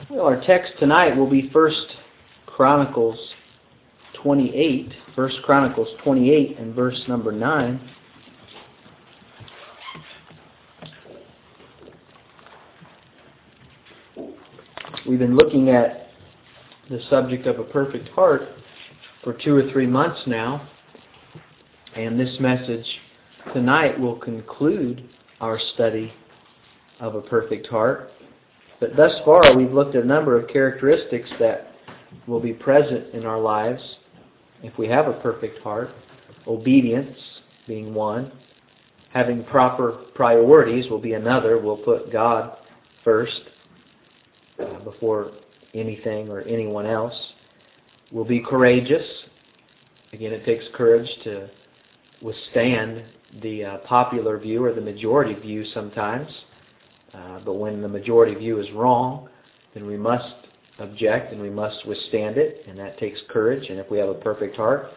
Well, our text tonight will be 1 Chronicles 28. 1 Chronicles 28 and verse number 9. We've been looking at the subject of a perfect heart for 2 or 3 months now, and this message tonight will conclude our study of a perfect heart. But thus far we've looked at a number of characteristics that will be present in our lives if we have a perfect heart. Obedience being one. Having proper priorities will be another. We'll put God first before anything or anyone else. We'll be courageous. Again, it takes courage to withstand the popular view or the majority view sometimes. But when the majority view is wrong, then we must object and we must withstand it, and that takes courage. And if we have a perfect heart,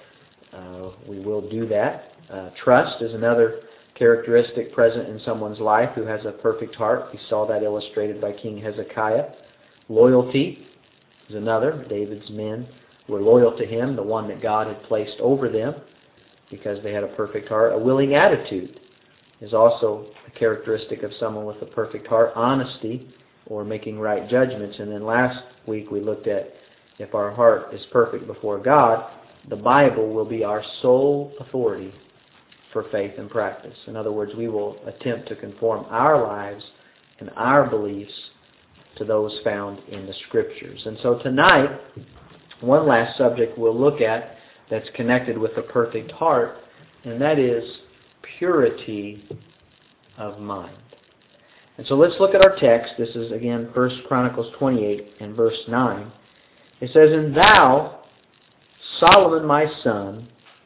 we will do that. Trust is another characteristic present in someone's life who has a perfect heart. We saw that illustrated by King Hezekiah. Loyalty is another. David's men were loyal to him, the one that God had placed over them, because they had a perfect heart. A willing attitude is also a characteristic of someone with a perfect heart. Honesty, or making right judgments. And then last week we looked at if our heart is perfect before God, the Bible will be our sole authority for faith and practice. In other words, we will attempt to conform our lives and our beliefs to those found in the Scriptures. And so tonight, one last subject we'll look at that's connected with a perfect heart, and that is purity of mind. And so let's look at our text. This is, again, 1 Chronicles 28 and verse 9. It says, "And thou, Solomon my son,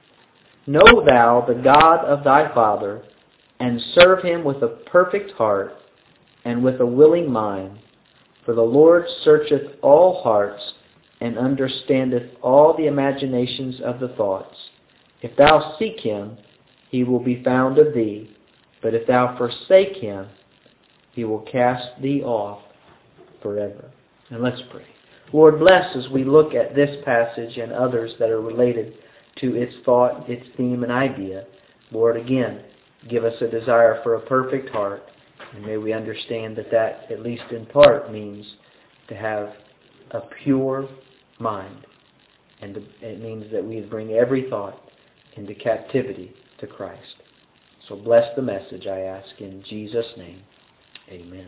know thou the God of thy father, and serve him with a perfect heart and with a willing mind. For the Lord searcheth all hearts, and understandeth all the imaginations of the thoughts. If thou seek him, he will be found of thee. But if thou forsake him, he will cast thee off forever." And let's pray. Lord, bless as we look at this passage and others that are related to its thought, its theme, and idea. Lord, again, give us a desire for a perfect heart. And may we understand that that, at least in part, means to have a pure mind. And it means that we bring every thought into captivity to Christ. So bless the message, I ask, in Jesus' name. Amen.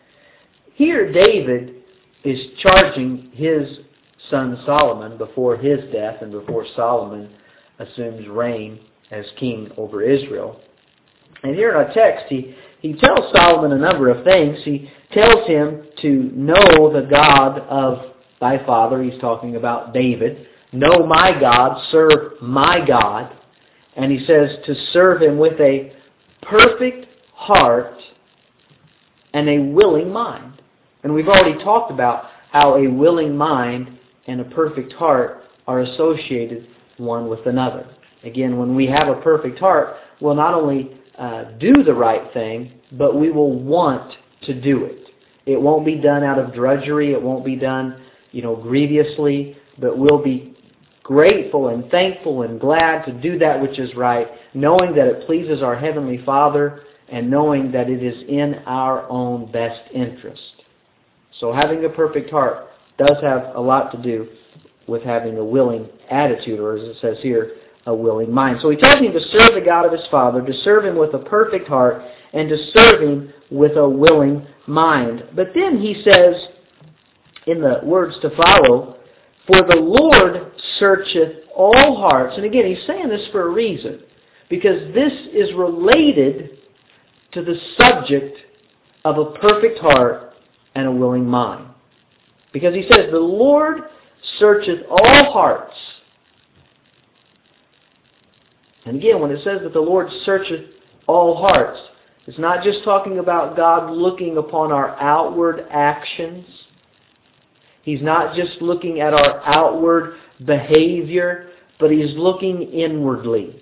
Here David is charging his son Solomon before his death and before Solomon assumes reign as king over Israel. And here in our text, he tells Solomon a number of things. He tells him to know the God of thy father. He's talking about David. Know my God, serve my God. And he says to serve him with a perfect heart and a willing mind. And we've already talked about how a willing mind and a perfect heart are associated one with another. Again, when we have a perfect heart, we'll not only do the right thing, but we will want to do it. It won't be done out of drudgery. It won't be done, grievously, but we'll be grateful and thankful and glad to do that which is right, knowing that it pleases our Heavenly Father and knowing that it is in our own best interest. So having a perfect heart does have a lot to do with having a willing attitude, or as it says here, a willing mind. So he tells him to serve the God of his father, to serve him with a perfect heart, and to serve him with a willing mind. But then he says, in the words to follow, "For the Lord searcheth all hearts." And again, he's saying this for a reason, because this is related to the subject of a perfect heart and a willing mind. Because he says, "The Lord searcheth all hearts." And again, when it says that the Lord searcheth all hearts, it's not just talking about God looking upon our outward actions. He's not just looking at our outward behavior, but He's looking inwardly.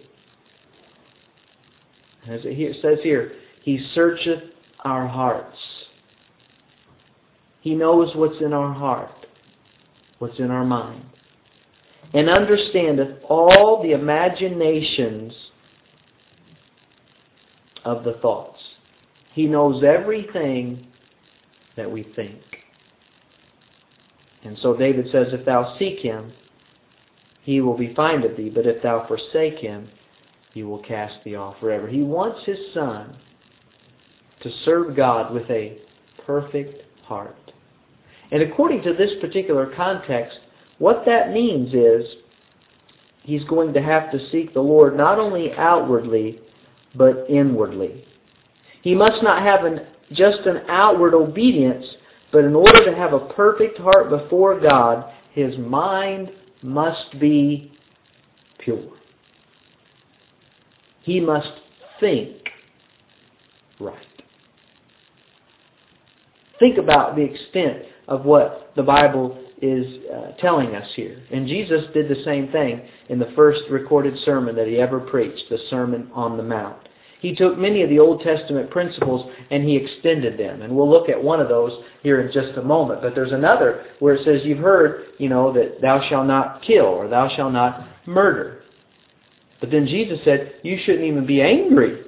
As it says here, He searcheth our hearts. He knows what's in our heart, what's in our mind, and understandeth all the imaginations of the thoughts. He knows everything that we think. And so David says, if thou seek Him, He will be found of thee, but if thou forsake Him, He will cast thee off forever. He wants His Son to serve God with a perfect heart. And according to this particular context, what that means is He's going to have to seek the Lord not only outwardly, but inwardly. He must not have just an outward obedience, but in order to have a perfect heart before God, his mind must be pure. He must think right. Think about the extent of what the Bible is telling us here. And Jesus did the same thing in the first recorded sermon that He ever preached, the Sermon on the Mount. He took many of the Old Testament principles and He extended them. And we'll look at one of those here in just a moment. But there's another where it says, you've heard, that thou shalt not kill or thou shalt not murder. But then Jesus said, you shouldn't even be angry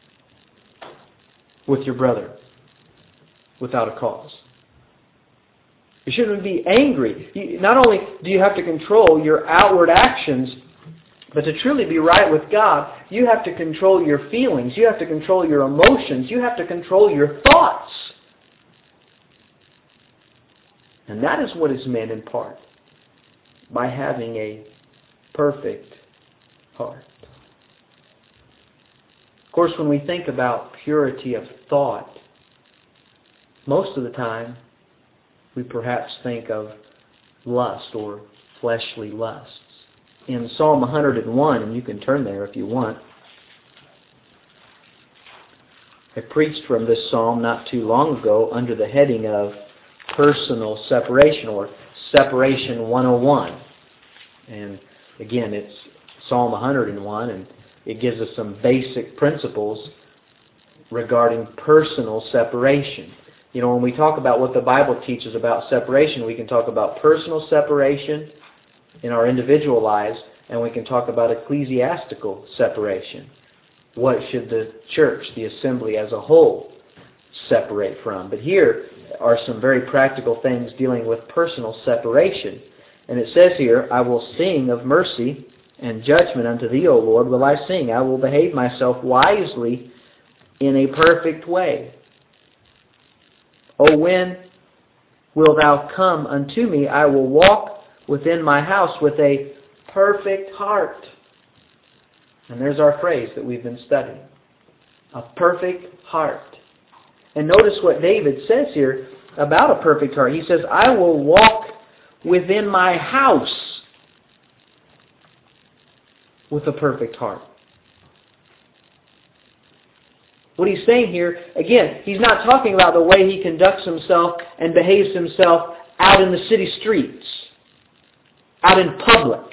with your brother without a cause. You shouldn't be angry. Not only do you have to control your outward actions, but to truly be right with God, you have to control your feelings. You have to control your emotions. You have to control your thoughts. And that is what is meant in part by having a perfect heart. Of course, when we think about purity of thought, most of the time we perhaps think of lust or fleshly lusts. In Psalm 101, and you can turn there if you want, I preached from this psalm not too long ago under the heading of personal separation, or Separation 101. And again, it's Psalm 101, and it gives us some basic principles regarding personal separation. When we talk about what the Bible teaches about separation, we can talk about personal separation in our individual lives, and we can talk about ecclesiastical separation. What should the church, the assembly as a whole, separate from? But here are some very practical things dealing with personal separation. And it says here, I will sing of mercy and judgment unto thee, O Lord, will I sing. I will behave myself wisely in a perfect way. O when wilt thou come unto me? I will walk within my house with a perfect heart. And there's our phrase that we've been studying. A perfect heart. And notice what David says here about a perfect heart. He says, I will walk within my house with a perfect heart. What he's saying here, again, he's not talking about the way he conducts himself and behaves himself out in the city streets, out in public.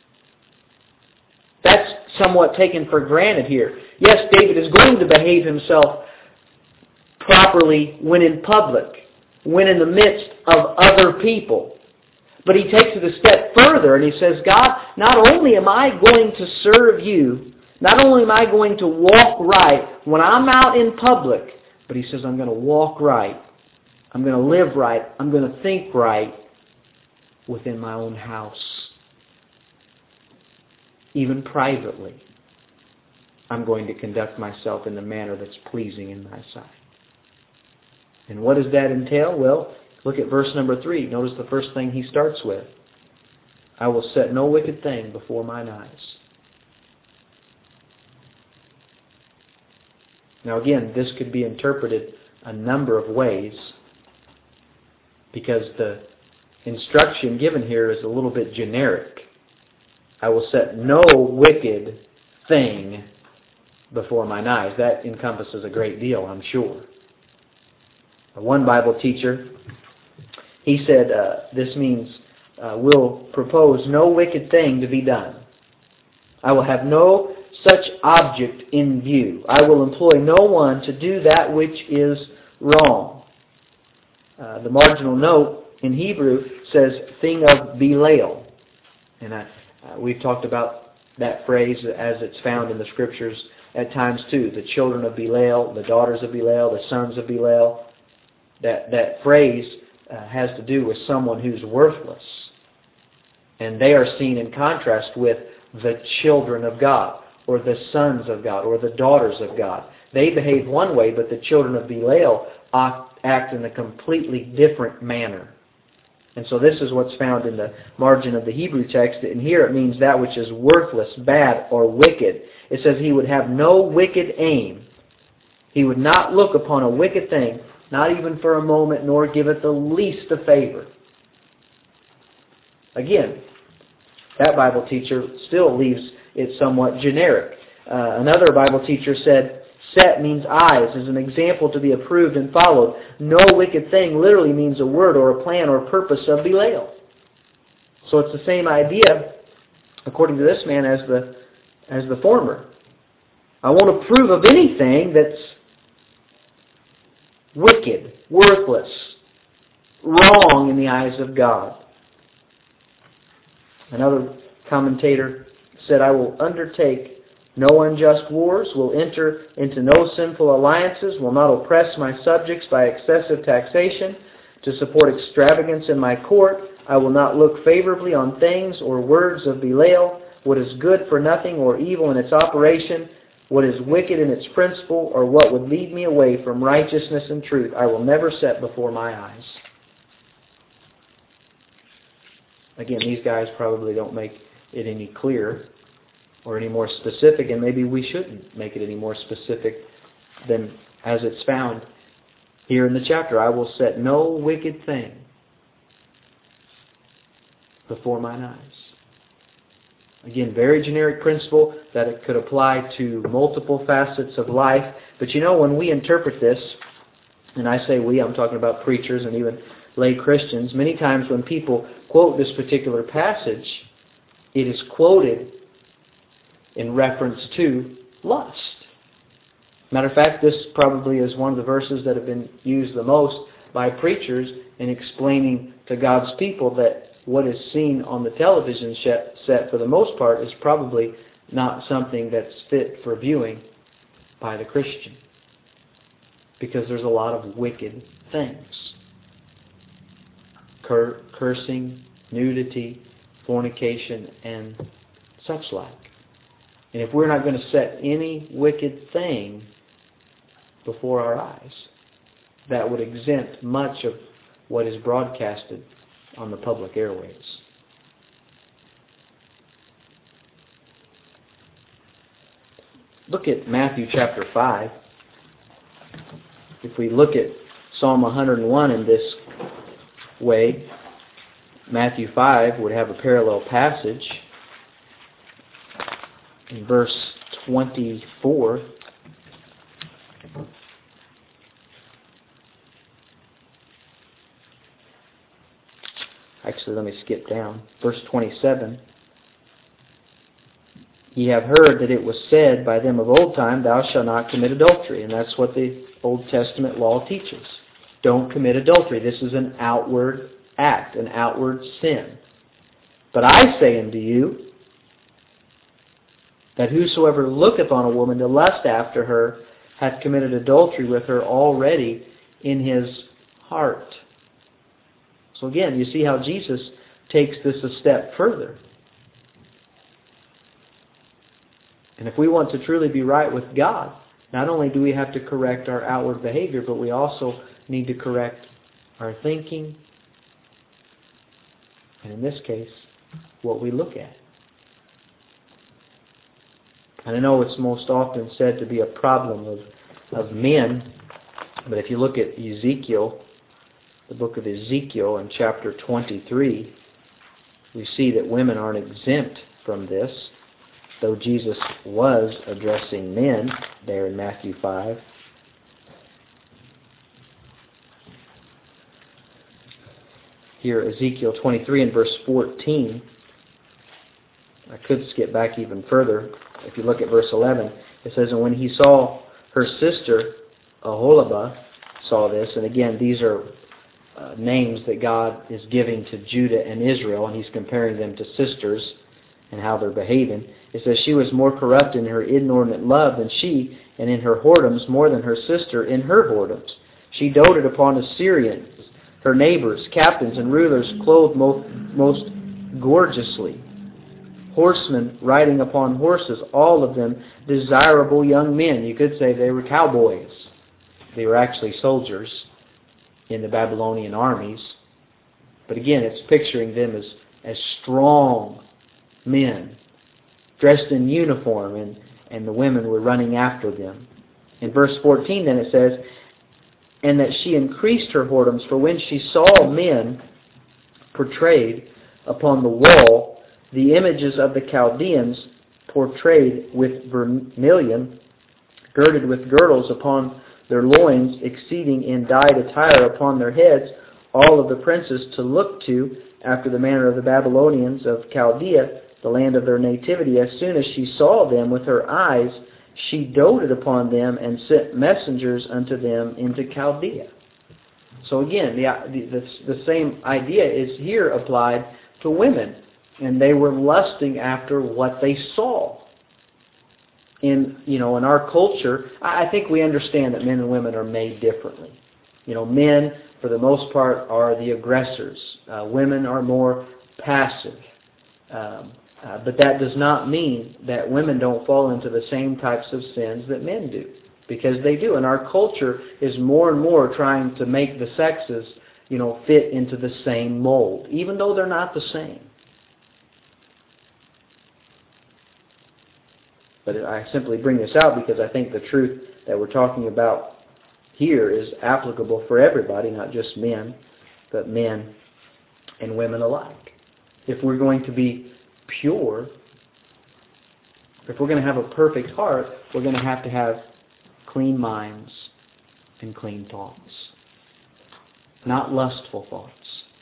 That's somewhat taken for granted here. Yes, David is going to behave himself properly when in public, when in the midst of other people. But he takes it a step further and he says, God, not only am I going to serve you, not only am I going to walk right when I'm out in public, but he says I'm going to walk right. I'm going to live right. I'm going to think right within my own house. Even privately, I'm going to conduct myself in the manner that's pleasing in thy sight. And what does that entail? Well, look at verse number 3. Notice the first thing he starts with. I will set no wicked thing before mine eyes. Now again, this could be interpreted a number of ways because the instruction given here is a little bit generic. I will set no wicked thing before mine eyes. That encompasses a great deal, I'm sure. One Bible teacher, he said this means will propose no wicked thing to be done. I will have no such object in view. I will employ no one to do that which is wrong. The marginal note in Hebrew says thing of Belial. And we've talked about that phrase as it's found in the Scriptures at times too. The children of Belial, the daughters of Belial, the sons of Belial. That phrase has to do with someone who's worthless. And they are seen in contrast with the children of God, or the sons of God, or the daughters of God. They behave one way, but the children of Belial act in a completely different manner. And so this is what's found in the margin of the Hebrew text. And here it means that which is worthless, bad, or wicked. It says he would have no wicked aim. He would not look upon a wicked thing, not even for a moment, nor give it the least a favor. Again, that Bible teacher still leaves it somewhat generic. Another Bible teacher said, set means eyes, as an example to be approved and followed. No wicked thing literally means a word or a plan or purpose of Belial. So it's the same idea, according to this man, as the former. I won't approve of anything that's wicked, worthless, wrong in the eyes of God. Another commentator said, I will undertake no unjust wars, will enter into no sinful alliances, will not oppress my subjects by excessive taxation, to support extravagance in my court. I will not look favorably on things or words of Belial, what is good for nothing or evil in its operation, what is wicked in its principle, or what would lead me away from righteousness and truth, I will never set before my eyes. Again, these guys probably don't make it any clearer or any more specific, and maybe we shouldn't make it any more specific than as it's found here in the chapter. I will set no wicked thing before mine eyes. Again, very generic principle that it could apply to multiple facets of life. But you know, when we interpret this, and I say we, I'm talking about preachers and even lay Christians, many times when people quote this particular passage, it is quoted in reference to lust. Matter of fact, this probably is one of the verses that have been used the most by preachers in explaining to God's people that what is seen on the television set for the most part is probably not something that's fit for viewing by the Christian. Because there's a lot of wicked things. Cursing, nudity, fornication, and such like. And if we're not going to set any wicked thing before our eyes, that would exempt much of what is broadcasted on the public airwaves. Look at Matthew chapter 5. If we look at Psalm 101 in this way, Matthew 5 would have a parallel passage. In verse 24, actually let me skip down. Verse 27, ye have heard that it was said by them of old time, thou shalt not commit adultery. And that's what the Old Testament law teaches. Don't commit adultery. This is an outward act, an outward sin. But I say unto you, that whosoever looketh on a woman to lust after her hath committed adultery with her already in his heart. So again, you see how Jesus takes this a step further. And if we want to truly be right with God, not only do we have to correct our outward behavior, but we also need to correct our thinking, and in this case, what we look at. And I know it's most often said to be a problem of men, but if you look at Ezekiel, the book of Ezekiel in chapter 23, we see that women aren't exempt from this, though Jesus was addressing men there in Matthew 5. Here, Ezekiel 23 and verse 14, I could skip back even further. If you look at verse 11, it says, and when he saw her sister, Aholibah, saw this, and again, these are names that God is giving to Judah and Israel, and He's comparing them to sisters and how they're behaving. It says, she was more corrupt in her inordinate love than she, and in her whoredoms more than her sister in her whoredoms. She doted upon Assyrians, her neighbors, captains, and rulers clothed most gorgeously. Horsemen riding upon horses, all of them desirable young men. You could say they were cowboys. They were actually soldiers in the Babylonian armies. But again, it's picturing them as strong men, dressed in uniform, and the women were running after them. In verse 14 then it says, and that she increased her whoredoms, for when she saw men portrayed upon the wall, the images of the Chaldeans portrayed with vermilion, girded with girdles upon their loins, exceeding in dyed attire upon their heads, all of the princes to look to, after the manner of the Babylonians of Chaldea, the land of their nativity. As soon as she saw them with her eyes, she doted upon them and sent messengers unto them into Chaldea. So again, the same idea is here applied to women. And they were lusting after what they saw. In our culture, I think we understand that men and women are made differently. Men, for the most part, are the aggressors. Women are more passive. But that does not mean that women don't fall into the same types of sins that men do. Because they do. And our culture is more and more trying to make the sexes, fit into the same mold, even though they're not the same. But I simply bring this out because I think the truth that we're talking about here is applicable for everybody, not just men, but men and women alike. If we're going to be pure, if we're going to have a perfect heart, we're going to have clean minds and clean thoughts. Not lustful thoughts.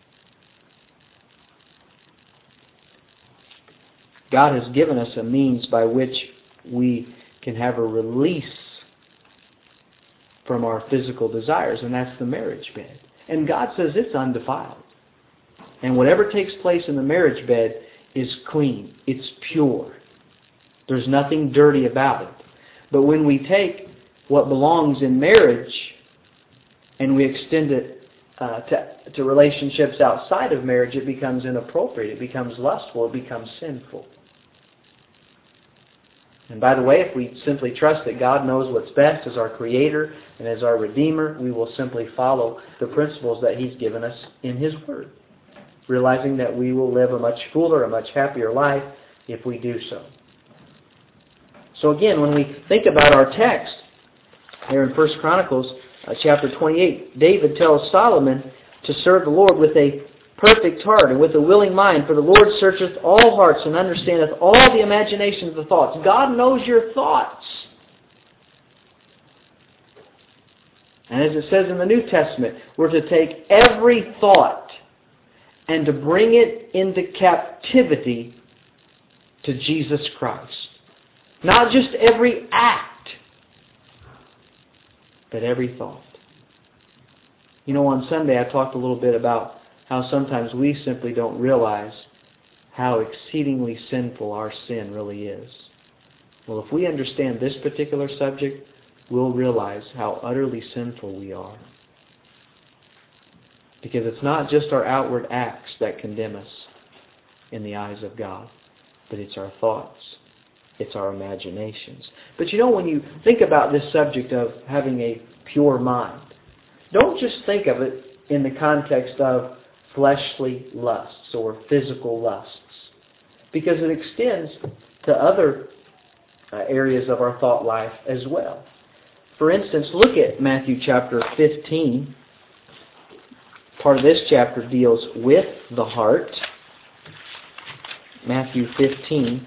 God has given us a means by which we can have a release from our physical desires, and that's the marriage bed. And God says it's undefiled. And whatever takes place in the marriage bed is clean. It's pure. There's nothing dirty about it. But when we take what belongs in marriage and we extend it to relationships outside of marriage, it becomes inappropriate. It becomes lustful. It becomes sinful. And by the way, if we simply trust that God knows what's best as our Creator and as our Redeemer, we will simply follow the principles that He's given us in His Word, realizing that we will live a much fuller, a much happier life if we do so. So again, when we think about our text here in 1 Chronicles chapter 28, David tells Solomon to serve the Lord with a perfect heart and with a willing mind, for the Lord searcheth all hearts and understandeth all the imaginations of the thoughts. God knows your thoughts. And as it says in the New Testament, we're to take every thought and to bring it into captivity to Jesus Christ. Not just every act, but every thought. On Sunday I talked a little bit about how sometimes we simply don't realize how exceedingly sinful our sin really is. Well, if we understand this particular subject, we'll realize how utterly sinful we are. Because it's not just our outward acts that condemn us in the eyes of God, but it's our thoughts. It's our imaginations. But when you think about this subject of having a pure mind, don't just think of it in the context of fleshly lusts or physical lusts, because it extends to other areas of our thought life as well. For instance, look at Matthew chapter 15. Part of this chapter deals with the heart. Matthew 15.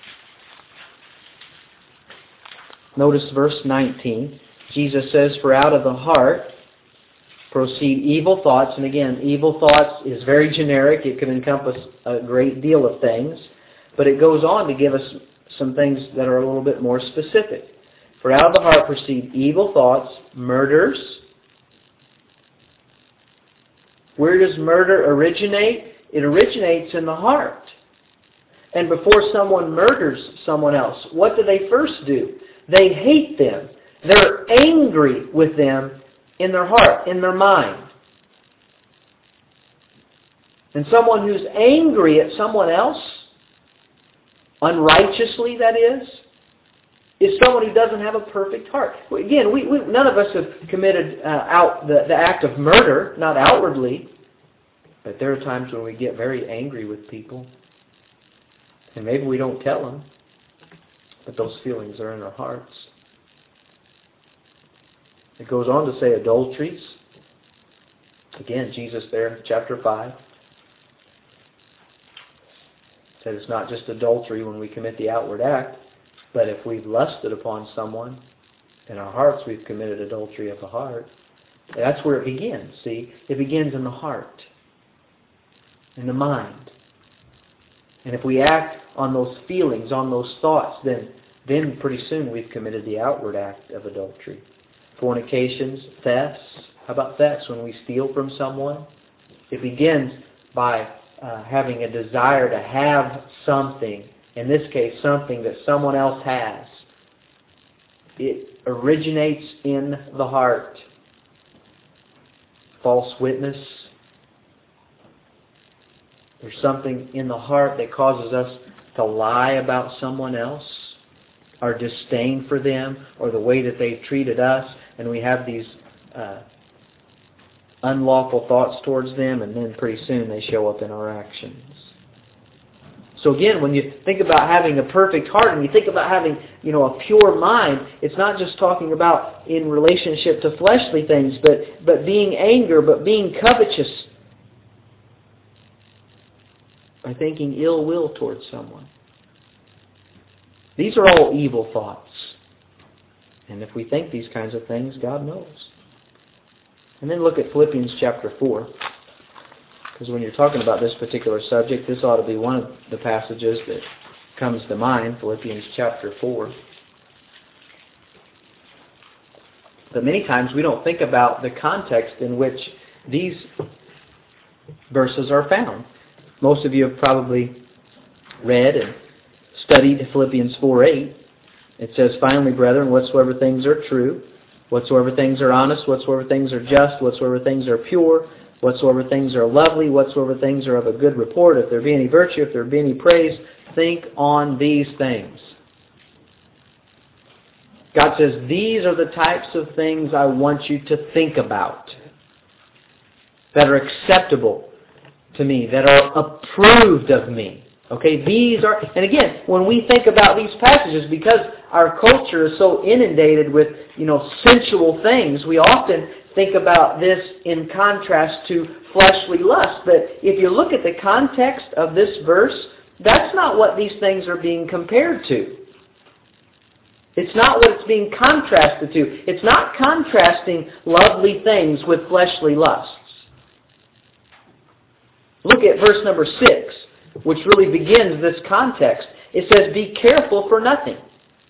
Notice verse 19. Jesus says, for out of the heart proceed evil thoughts. And again, evil thoughts is very generic. It can encompass a great deal of things. But it goes on to give us some things that are a little bit more specific. For out of the heart proceed evil thoughts, murders, Where does murder originate? It originates in the heart. And before someone murders someone else, what do they first do? They hate them. They're angry with them in their heart, in their mind. And someone who's angry at someone else, unrighteously that is someone who doesn't have a perfect heart. Again, none of us have committed the act of murder, not outwardly. But there are times when we get very angry with people. And maybe we don't tell them. But those feelings are in our hearts. It goes on to say adulteries. Again, Jesus there in chapter 5 said it's not just adultery when we commit the outward act, but if we've lusted upon someone in our hearts, we've committed adultery of the heart. That's where it begins, see? It begins in the heart, in the mind. And if we act on those feelings, on those thoughts, then pretty soon we've committed the outward act of adultery. Fornications, thefts. How about thefts when we steal from someone? It begins by having a desire to have something. In this case, something that someone else has. It originates in the heart. False witness. There's something in the heart that causes us to lie about someone else. Our disdain for them or the way that they've treated us. And we have these unlawful thoughts towards them, and then pretty soon they show up in our actions. So again, when you think about having a perfect heart and you think about having, a pure mind, it's not just talking about in relationship to fleshly things, but being anger, but being covetous, by thinking ill will towards someone. These are all evil thoughts. And if we think these kinds of things, God knows. And then look at Philippians chapter 4. Because when you're talking about this particular subject, this ought to be one of the passages that comes to mind, Philippians chapter 4. But many times we don't think about the context in which these verses are found. Most of you have probably read and studied Philippians 4:8. It says, "Finally, brethren, whatsoever things are true, whatsoever things are honest, whatsoever things are just, whatsoever things are pure, whatsoever things are lovely, whatsoever things are of a good report, if there be any virtue, if there be any praise, think on these things." God says, these are the types of things I want you to think about that are acceptable to me, that are approved of me. Okay, these are, and again, when we think about these passages, because our culture is so inundated with, sensual things, we often think about this in contrast to fleshly lust. But if you look at the context of this verse, that's not what these things are being compared to. It's not what it's being contrasted to. It's not contrasting lovely things with fleshly lusts. Look at verse number 6. Which really begins this context. It says, "Be careful for nothing."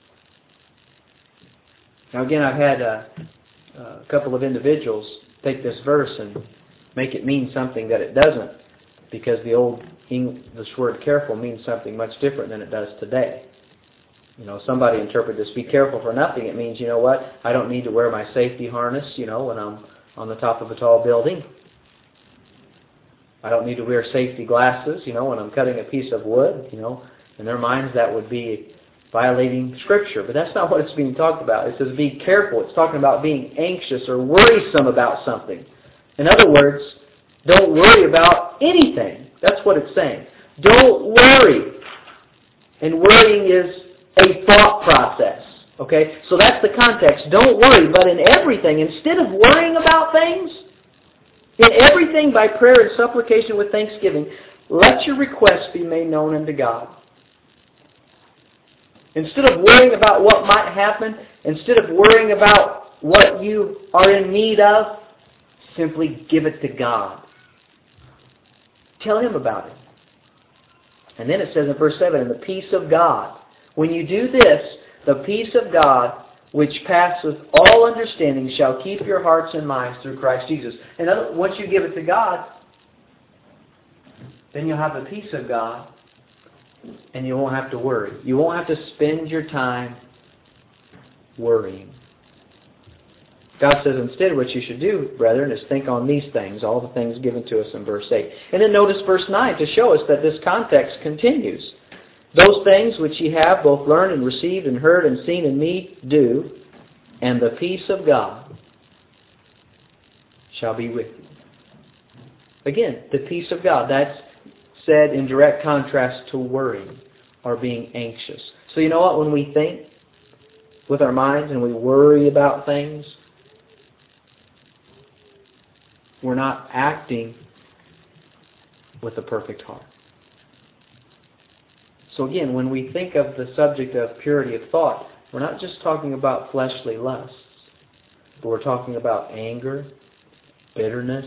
Now again, I've had a couple of individuals take this verse and make it mean something that it doesn't, because the old English word careful means something much different than it does today. Somebody interpreted this, "Be careful for nothing." It means, I don't need to wear my safety harness, when I'm on the top of a tall building. I don't need to wear safety glasses, when I'm cutting a piece of wood, In their minds that would be violating Scripture. But that's not what it's being talked about. It says be careful. It's talking about being anxious or worrisome about something. In other words, don't worry about anything. That's what it's saying. Don't worry. And worrying is a thought process. Okay? So that's the context. Don't worry. But in everything, instead of worrying about things, in everything by prayer and supplication with thanksgiving, let your requests be made known unto God. Instead of worrying about what might happen, instead of worrying about what you are in need of, simply give it to God. Tell Him about it. And then it says in verse 7, "And the peace of God." When you do this, the peace of God, which passeth all understanding, shall keep your hearts and minds through Christ Jesus. And once you give it to God, then you'll have the peace of God, and you won't have to worry. You won't have to spend your time worrying. God says instead what you should do, brethren, is think on these things, all the things given to us in verse 8. And then notice verse 9 to show us that this context continues. Those things which ye have both learned and received and heard and seen in me, do, and the peace of God shall be with you. Again, the peace of God. That's said in direct contrast to worrying or being anxious. So you know what? When we think with our minds and we worry about things, we're not acting with a perfect heart. So again, when we think of the subject of purity of thought, we're not just talking about fleshly lusts, but we're talking about anger, bitterness,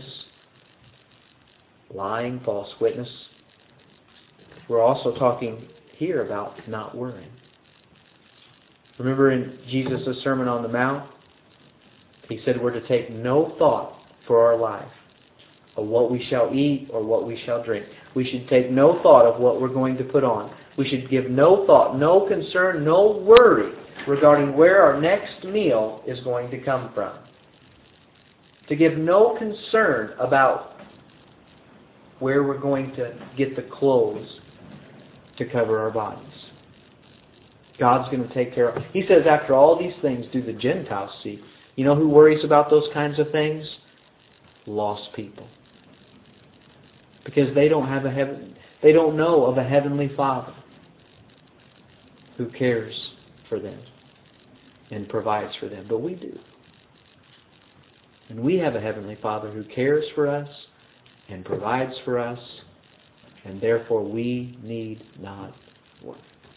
lying, false witness. We're also talking here about not worrying. Remember in Jesus' Sermon on the Mount, He said we're to take no thought for our life, of what we shall eat or what we shall drink. We should take no thought of what we're going to put on. We should give no thought, no concern, no worry regarding where our next meal is going to come from. To give no concern about where we're going to get the clothes to cover our bodies. God's going to take care of it. He says, after all these things do the Gentiles seek. You know who worries about those kinds of things? Lost people. Because they don't know of a heavenly Father who cares for them and provides for them. But we do. And we have a heavenly Father who cares for us and provides for us, and therefore we need not worry.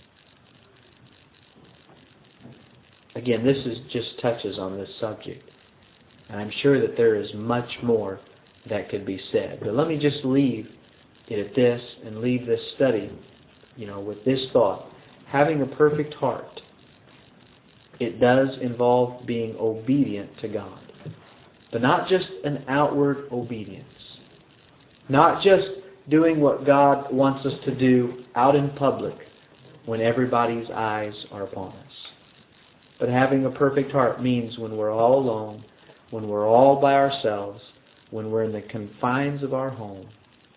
Again, this just touches on this subject. And I'm sure that there is much more that could be said. But let me just leave it at this and leave this study, with this thought. Having a perfect heart, it does involve being obedient to God. But not just an outward obedience. Not just doing what God wants us to do out in public when everybody's eyes are upon us. But having a perfect heart means when we're all alone, when we're all by ourselves, when we're in the confines of our home,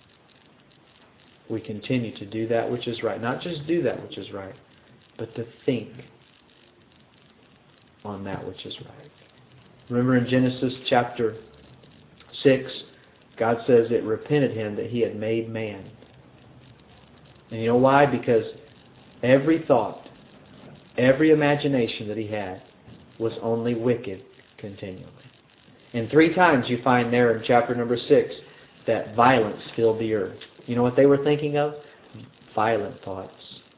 we continue to do that which is right. Not just do that which is right, but to think on that which is right. Remember in Genesis chapter 6, God says it repented Him that He had made man. And you know why? Because every thought, every imagination that He had was only wicked continually. And 3 times you find there in chapter number 6 that violence filled the earth. You know what they were thinking of? Violent thoughts.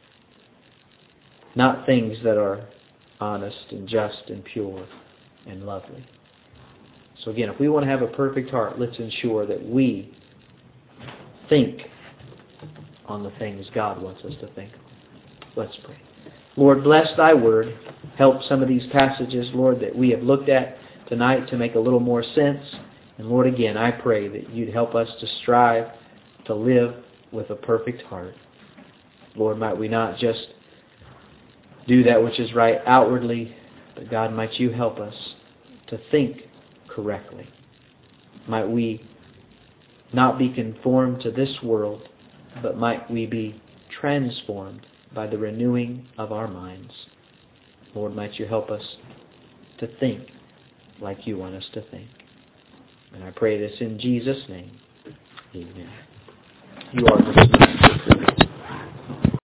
Not things that are honest and just and pure and lovely. So again, if we want to have a perfect heart, let's ensure that we think on the things God wants us to think on. Let's pray. Lord, bless Thy Word. Help some of these passages, Lord, that we have looked at tonight to make a little more sense. And Lord, again, I pray that You'd help us to strive to live with a perfect heart. Lord, might we not just do that which is right outwardly, but God, might You help us to think correctly. Might we not be conformed to this world, but might we be transformed by the renewing of our minds. Lord, might You help us to think like You want us to think. And I pray this in Jesus' name. Amen. You are the